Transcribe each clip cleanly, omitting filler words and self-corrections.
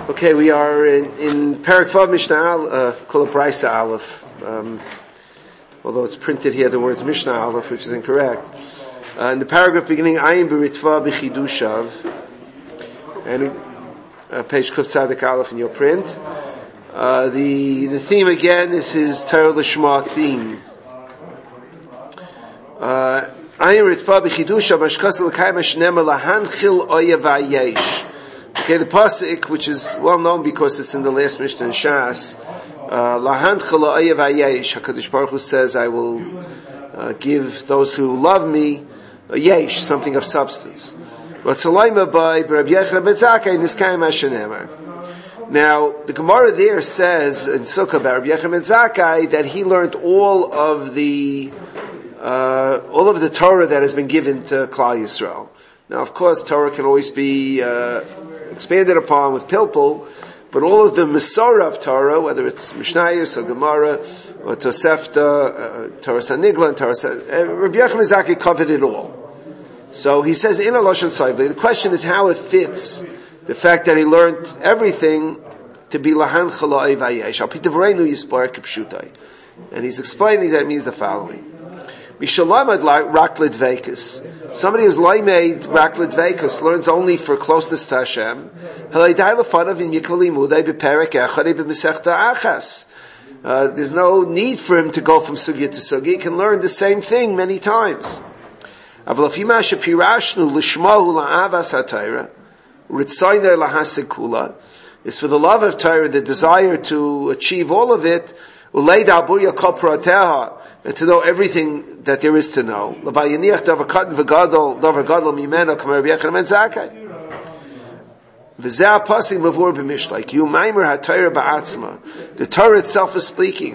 Okay, we are in Perek Vav Mishnah Kol Braisa Aleph. Although it's printed here the words Mishnah Aleph, which is incorrect. In the paragraph beginning, Ayin B'Ritva B'Chidushav, and page Kuf Tzadik Aleph in your print. The theme again, this is Torah Lishma theme. Ayin B'Ritva B'Chidushav Mashkas L'Kayim Hashnema Lahanchil Oyev Hayesh. Okay, the pasuk, which is well known because it's in the last Mishnah in Shas, Lahanchil Oyev Hayesh, HaKadosh Baruch Hu says, I will give those who love me a yesh, something of substance. But Salaima by Rabbi Yechon ben Zakkai in this Kayim Hashanemar. Now, the Gemara there says in Sukkah about Rabbi Yechon ben Zakkai that he learned all of the Torah that has been given to Klal Yisrael. Now, of course, Torah can always be expanded upon with pilpul, but all of the Masorah of Torah, whether it's Mishnayos or Gemara or Tosefta, Torah Sanigla, and Torah Rabbi Yechon ben Zakkai covered it all. So he says in a Lashon Saivli, the question is how it fits the fact that he learned everything to be Lahan Chala Evayesh. Al Pitavrenu Yisbar Kipshutai. And he's explaining that it means the following. Mishalamad Raklid Vekas. Somebody who's Laimed Raklid Vekas learns only for closeness to Hashem. There's no need for him to go from Sugya to Sugya. He can learn the same thing many times. Is for the love of Torah, the desire to achieve all of it, and to know everything that there is to know. The Torah itself is speaking.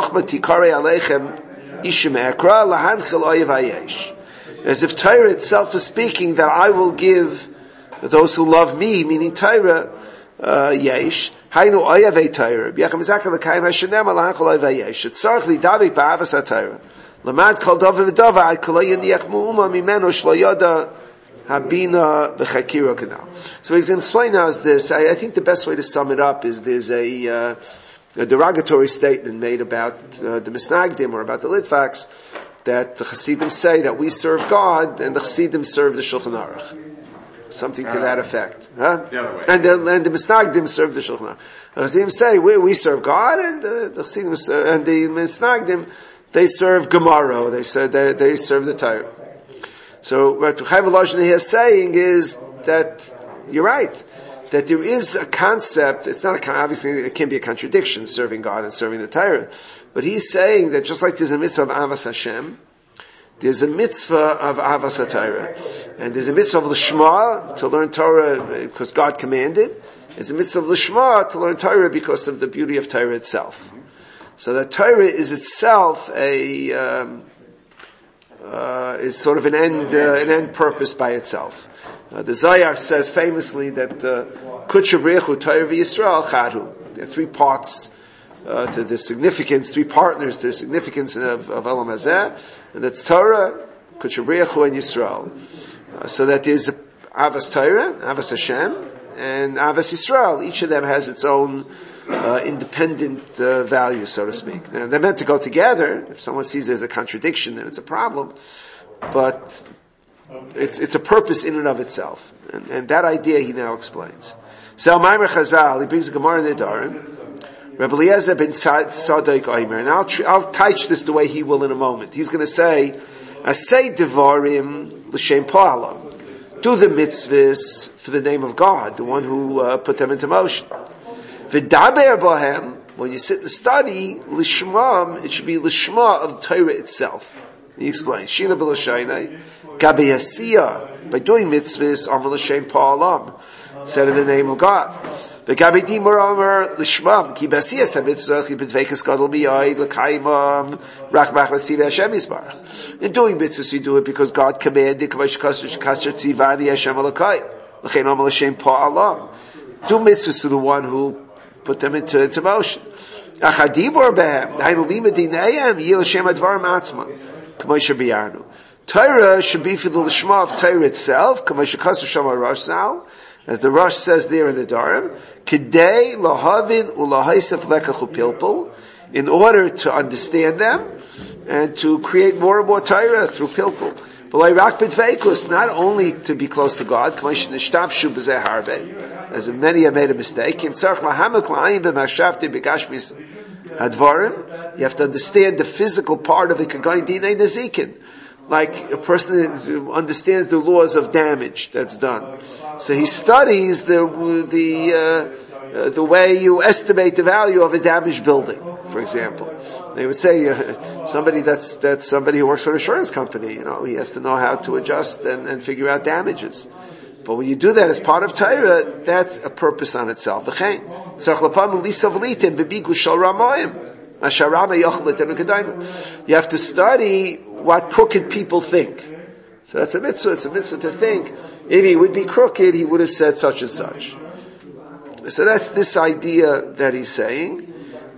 As if Torah itself is speaking that I will give those who love me, meaning Torah, yesh. Hainu oyavei Torah. B'yachem zakah l'kayim hashanem alachol oyev yesh. Tzarich lidavik ba'avas ha-Torah. Lamad kol dova v'dova ad kol yiniach mu'uma mimeno shlo yoda habina b'chakira kanal. So he's going to explain now is this. I think the best way to sum it up is there's a derogatory statement made about the Misnagdim or about the Litvaks that the Chassidim say that we serve God and the Chassidim serve the Shulchan Aruch. Something to that effect. Huh? And the Misnagdim serve the Shulchan Aruch. The Chassidim say we serve God and the Chassidim and the Misnagdim they serve Gemara. They serve the Torah. So what Chaim Volozhin here is saying is that you're right. That there is a concept, it's not obviously it can be a contradiction, serving God and serving the Torah. But he's saying that just like there's a mitzvah of Avas Hashem, there's a mitzvah of Avas HaTorah. And there's a mitzvah of Lishma, to learn Torah because God commanded. There's a mitzvah of Lishma, to learn Torah because of the beauty of Torah itself. So that Torah is itself is sort of an end purpose by itself. The Zayar says famously that Kutsha B'Rechu Torah v'Yisrael Chadu. There are three parts to the significance, three partners to the significance of Olam Hazeh, and that's Torah, Kutsha B'Rechu, and Yisrael. So that there's Avas Torah, Avas Hashem, and Avas Yisrael. Each of them has its own independent value, so to speak. Now, they're meant to go together. If someone sees it as a contradiction, then it's a problem. But it's a purpose in and of itself. And that idea he now explains. So, Maimer Chazal, he brings a Gemara in the Nedarim. Rabbi Eliezer ben Sadoik Omer, and I'll teach this the way he will in a moment. He's going to say, Asay Devarim l'shem Pa'alam. Do the mitzvahs for the name of God, the one who put them into motion. V'daber bohem, when you sit and study, lishmam, it should be lishma of the Torah itself. He explains, Shina b'lashaynai, gabi hasiyah, by doing mitzvahs, amar l'shem Pa'alam, said in the name of God. In doing mitzvahs, you do it because God commanded. Do mitzvahs to the one who put them into motion. Torah should be for the lishma of Torah itself, as the Rosh says there in the Dharam, Kidei lahavin ulahaisef lekachu pilpul, in order to understand them and to create more and more Torah through pilpul. Not only to be close to God, as many have made a mistake. You have to understand the physical part of it. Like a person who understands the laws of damage that's done. So he studies the way you estimate the value of a damaged building, for example. They would say somebody that's somebody who works for an insurance company. He has to know how to adjust and figure out damages. But when you do that as part of Torah, that's a purpose on itself. You have to study what crooked people think. So that's a mitzvah. It's a mitzvah to think. If he would be crooked, he would have said such and such. So that's this idea that he's saying.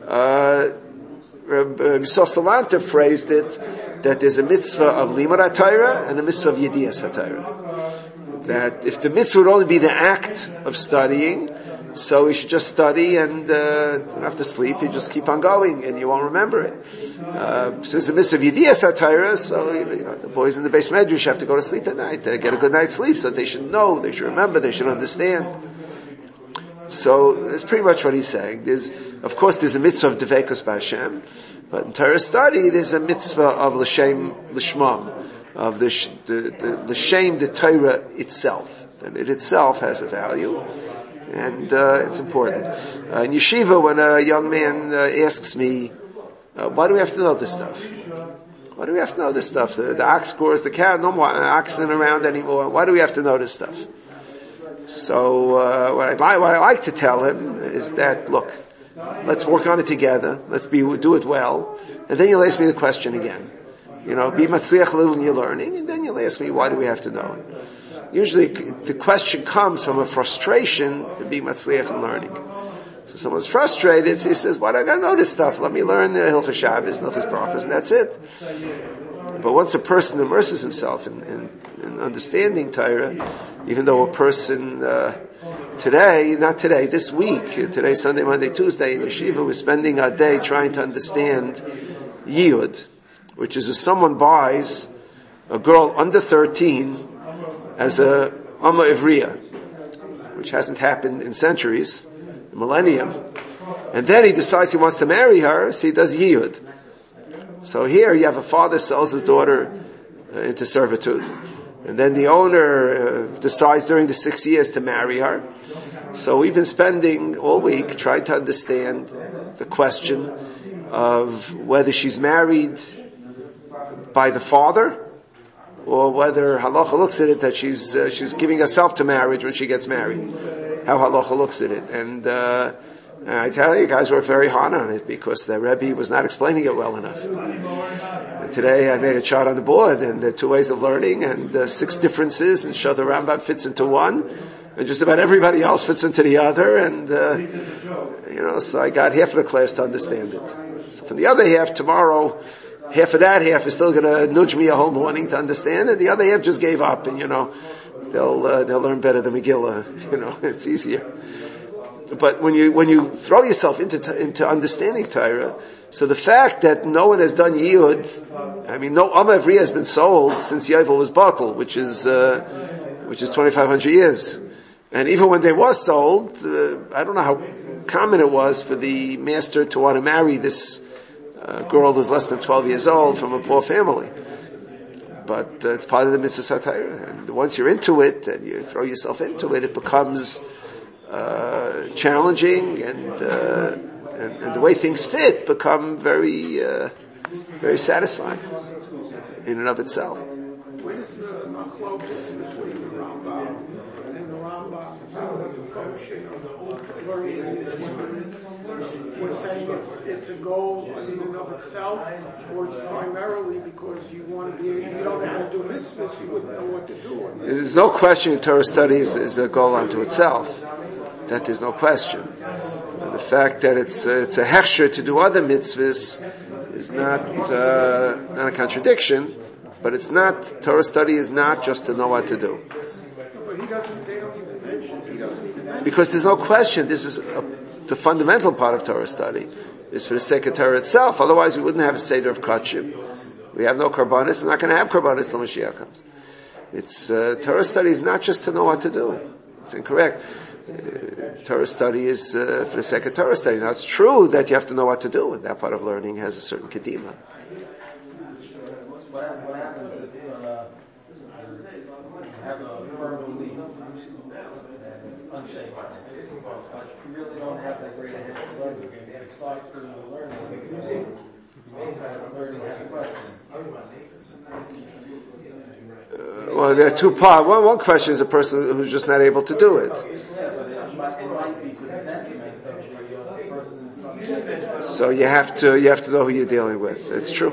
Salanter phrased it that there's a mitzvah of limud Torah and a mitzvah of yediyas Torah. That if the mitzvah would only be the act of studying, so we should just study and don't have to sleep. You just keep on going and you won't remember it. Since the mitzvah of yediyas Torah, so the boys in the base medrash have to go to sleep at night to get a good night's sleep, so that they should know, they should remember, they should understand. So that's pretty much what he's saying. Of course, there's a mitzvah of Devekus B'Hashem, but in Torah study, there's a mitzvah of L'Shem L'Shmam, of the Shem, the Torah itself. And it itself has a value, and it's important. In yeshiva, when a young man asks me, why do we have to know this stuff? Why do we have to know this stuff? The ox scores the cow, no more oxen around anymore. Why do we have to know this stuff? So what I like to tell him is that, look, let's work on it together. Let's do it well, and then you'll ask me the question again. Be matzliach a little in your learning, and then you'll ask me, why do we have to know it? Usually, the question comes from a frustration to be matzliach in learning. So someone's frustrated, so he says, why do I gotta know this stuff? Let me learn the Hilchos Shabbos, Hilchos Brachos, and that's it. But once a person immerses himself in understanding Torah, even though a person this week, today, Sunday, Monday, Tuesday, in Yeshiva, we're spending our day trying to understand Yiyud, which is if someone buys a girl under 13 as a Amma Ivriya, which hasn't happened in centuries, a millennium, and then he decides he wants to marry her, so he does Yiyud. So here you have a father sells his daughter into servitude. And then the owner decides during the 6 years to marry her. So we've been spending all week trying to understand the question of whether she's married by the father, or whether halacha looks at it that she's giving herself to marriage when she gets married. How halacha looks at it. And I tell you, guys worked very hard on it because the Rebbe was not explaining it well enough. And today I made a chart on the board, and the 2 ways of learning, and 6 differences, and show the Rambam fits into one, and just about everybody else fits into the other, and so I got half of the class to understand it. So from the other half, tomorrow, half of that half is still going to nudge me a whole morning to understand it. The other half just gave up, and they'll learn better than Megillah. It's easier. But when you throw yourself into understanding Torah, so the fact that no one has done Yiyud, no Amma Ivriya has been sold since Yovel was Bakel, which is 2,500 years. And even when they was sold, I don't know how common it was for the master to want to marry this girl who's less than 12 years old from a poor family. But it's part of the mitzvah Torah. And once you're into it and you throw yourself into it, it becomes challenging, and the way things fit become very very satisfying in and of itself. When is the machlokes between the Rambam and the Rambam about the function of learning? We're saying it's a goal in and of itself, or it's primarily because you want to be, you don't know how to do mitzvahs, you wouldn't know what to do. There's no question Torah studies is a goal unto itself. That is no question. And the fact that it's a hechsher to do other mitzvahs is not a contradiction, but Torah study is not just to know what to do. But they don't even mention it. Because there's no question, this is the fundamental part of Torah study, is for the sake of Torah itself. Otherwise we wouldn't have a Seder of Kachim. We have no Karbanis, we're not going to have Karbanis till Mashiach comes. It's, Torah study is not just to know what to do. It's incorrect. Torah study is for the sake of Torah study. Now it's true that you have to know what to do, and that part of learning has a certain kedima. What happens if you have a firm belief and it's unshakable, but you really don't have that great a head of learning? It starts to learn, you may start learning how to question. Well, there are two parts. One question is a person who's just not able to do it. So you have to know who you're dealing with. It's true.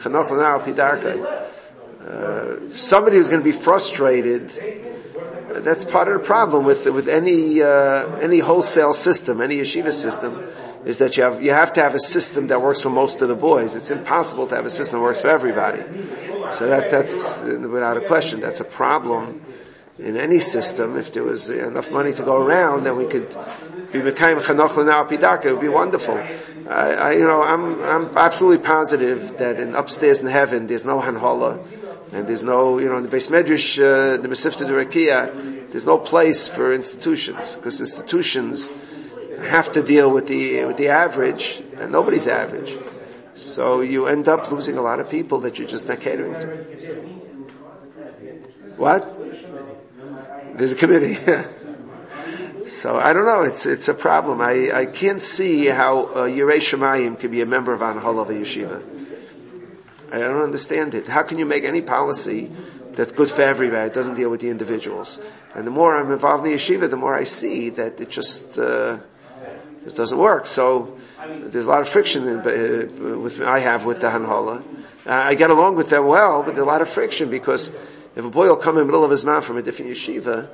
Somebody who's going to be frustrated, that's part of the problem with any wholesale system, any yeshiva system, is that you have to have a system that works for most of the boys. It's impossible to have a system that works for everybody. So that's without a question, that's a problem in any system. If there was enough money to go around, then we could be Mekayim Chanoch L'Na'al Pi Darkei. It would be wonderful. I'm absolutely positive that upstairs in heaven there's no Hanhola, and there's no, in the Beis Medrash, the Mesivta D'Rakia, there's no place for institutions, because institutions have to deal with the average, and nobody's average. So you end up losing a lot of people that you're just not catering to. What? There's a committee. So I don't know. It's a problem. I can't see how Yirei Shemayim could be a member of Hanhola Yeshiva. I don't understand it. How can you make any policy that's good for everybody? It doesn't deal with the individuals. And the more I'm involved in the yeshiva, the more I see that it just it doesn't work. So there's a lot of friction I have with the Hanhola. I get along with them well, but there's a lot of friction because if a boy will come in the middle of his mouth from a different yeshiva,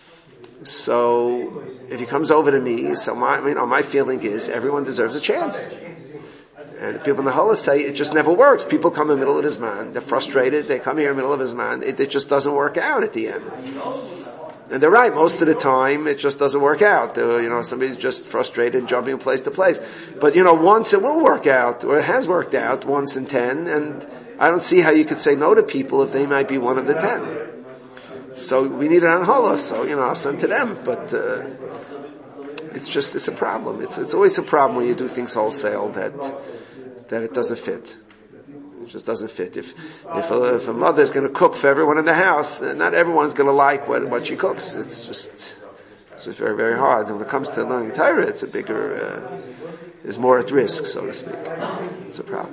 so if he comes over to me, so my feeling is everyone deserves a chance. And the people in the Hanhola say it just never works. People come in the middle of his man, they're frustrated, they come here in the middle of his man, it just doesn't work out at the end. And they're right, most of the time it just doesn't work out. Somebody's just frustrated and jumping from place to place. But once it will work out, or it has worked out once in 10, and I don't see how you could say no to people if they might be one of the 10. So we need an Hanhola, so I'll send to them, but it's a problem. It's always a problem when you do things wholesale that it doesn't fit. It just doesn't fit. If a mother's going to cook for everyone in the house, not everyone's going to like what she cooks. It's just very, very hard. And when it comes to learning Torah, it's a bigger, is more at risk, so to speak. It's a problem.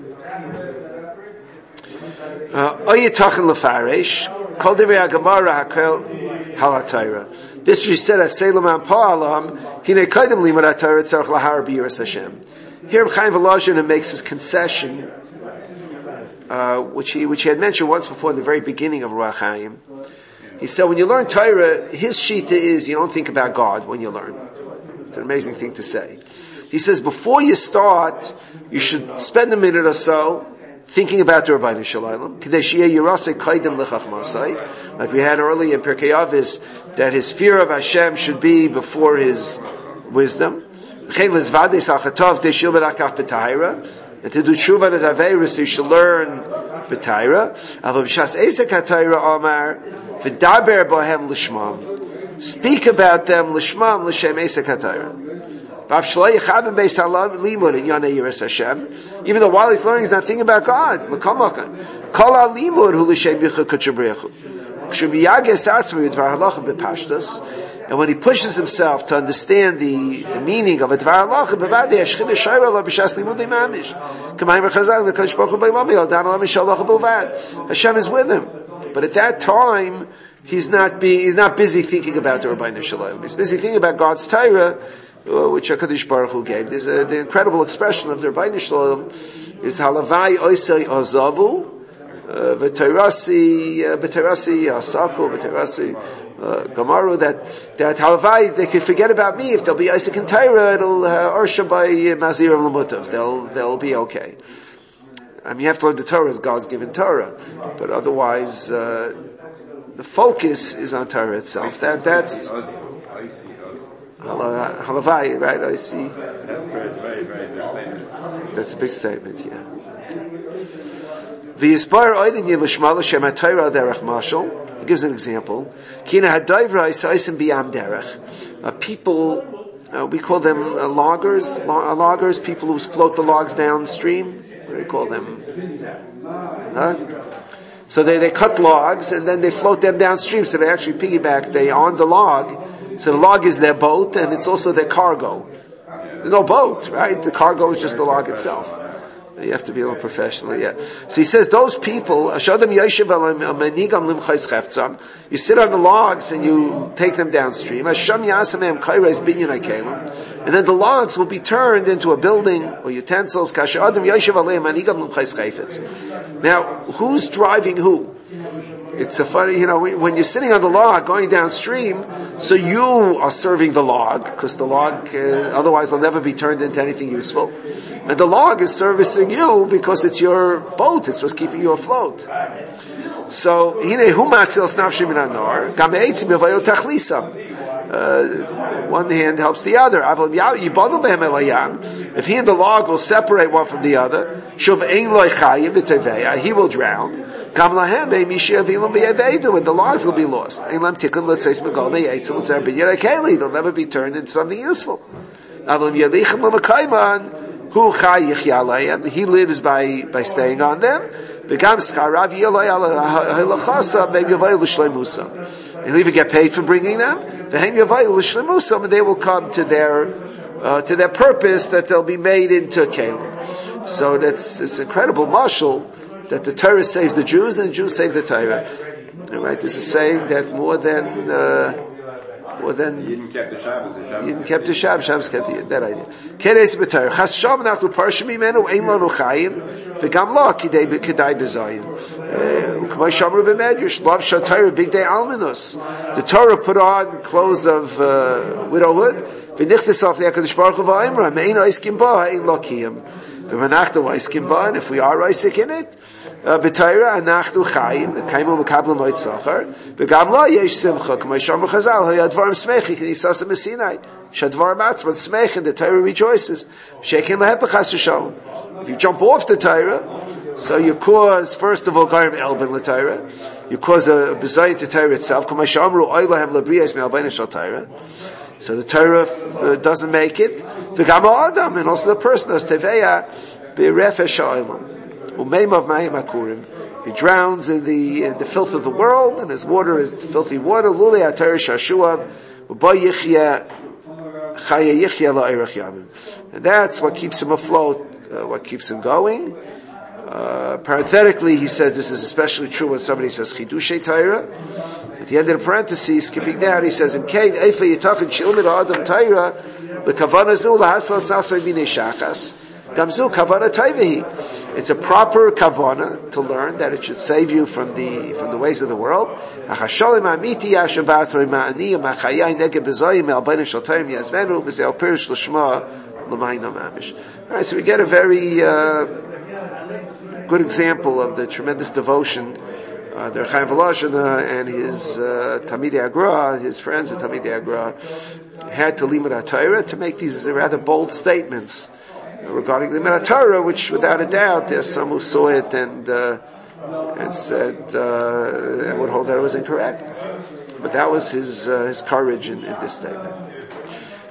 This she said as Selam and Pa'alam, Hine Kaidim Limud HaTorah Tzarech Lahar B'Yiras Hashem. Here Chaim Volozhin makes his concession, which he had mentioned once before in the very beginning of Ruach Chaim. He said when you learn Torah, his shita is you don't think about God when you learn. It's an amazing thing to say. He says before you start, you should spend a minute or so thinking about the Rabbeinu Shalom, like we had earlier in Pirkei Avos, that his fear of Hashem should be before his wisdom. And to do tshuva as averis, you should learn b'Torah. Speak about them l'shmam l'shem esek haTorah. Even though while he's learning, he's not thinking about God. And when he pushes himself to understand the meaning of a Dvar Halacha, Hashem is with him. But at that time, he's not busy thinking about the Rabbeinu Shalom. He's busy thinking about God's Torah, which HaKadosh Baruch Hu gave. There's the incredible expression of the Rabbeinu Shalom is Halavai Oisei Ozavu V'Teirasi Asaku V'Teirasi Gamaru, that Halavai, they could forget about me. If there'll be Isaac and Torah, it'll Orsha by Mazir and Lamutav. They'll be okay. I mean, you have to learn the Torah as God's given Torah, but otherwise the focus is on Torah itself. That's Halavai, right? I see. That's very big statement. That's a big statement, yeah. V'yispar oidin yilishmal Hashem HaTorah derech mashal. He gives an example. Kina hadayvra isaisim biyam derech. People, we call them loggers. Loggers, people who float the logs downstream. What do we call them? So they cut logs and then they float them downstream. So they actually piggyback. They on the log. So the log is their boat and it's also their cargo. There's no boat, right? The cargo is just the log itself. You have to be a little professional, yeah. So he says those people, you sit on the logs and you take them downstream, and then the logs will be turned into a building or utensils. Now, who's driving who? It's a funny, when you're sitting on the log going downstream, so you are serving the log, because the log, otherwise will never be turned into anything useful. And the log is servicing you because it's your boat, it's what's keeping you afloat. So, one hand helps the other. If he and the log will separate one from the other, he will drown. And the logs will be lost. They'll never be turned into something useful. He lives by staying on them. He'll even get paid for bringing them. And they will come to their purpose, that they'll be made into kelim. So it's incredible mashal that the Torah saves the Jews and the Jews save the Torah. Right? There's a saying that more than Yidden kept the Shabbos, Yidden kept the Shabbos, Shabbos kept the Yidden. That idea. Keres b'Torah. Chas Shalom nachlu parsha mimenu ein lanu chayim v'gam lo kedai b'zayim. K'may shamru b'medrash lav shatayra bigdei alminus. The Torah put on clothes of widowhood. V'nichtes af le'akadosh baruch hu v'aimra me'ein oiskim ba ha'ein lo kiyam. V'manachta oiskim ba, and if we are oisik in it, b'Torah anachnu chayim kaimu mekabel moed sachar v'gam lo yesh simcha k'may shamru chazal hayadvarim smechi k'nisasa mesinai shadvarim atzman smech, and the Torah rejoices shekin lehepachas v'shalom. If you jump off the Torah, so you cause, first of all, garim elben l'Torah, you cause a bezayin to Torah itself. K'may shamru oilahem labriyas me'albein shal Torah. So the Torah doesn't make it. V'gam adam, and also the person does teveya b'refesh ha'olam. He drowns in the filth of the world, and his water is filthy water. And that's what keeps him afloat, what keeps him going. Parenthetically, he says this is especially true when somebody says Chidushay Torah. At the end of the parentheses, skipping down, he says, "In Kain, Eifa Yitachin Shilmid Adam Torah, the Kavana Zul Haslas Nasrei B'nei Shachas, Gamzu Kavana Taivahi." It's a proper kavana to learn that it should save you from the ways of the world. Alright, so we get a very good example of the tremendous devotion the Chaim Volozhin and his Talmidei Agra, his friends at Talmidei Agra, had to Limud HaTorah to make these rather bold statements regarding the Limud HaTorah, which without a doubt there's some who saw it and said and would hold that it was incorrect. But that was his courage in this statement.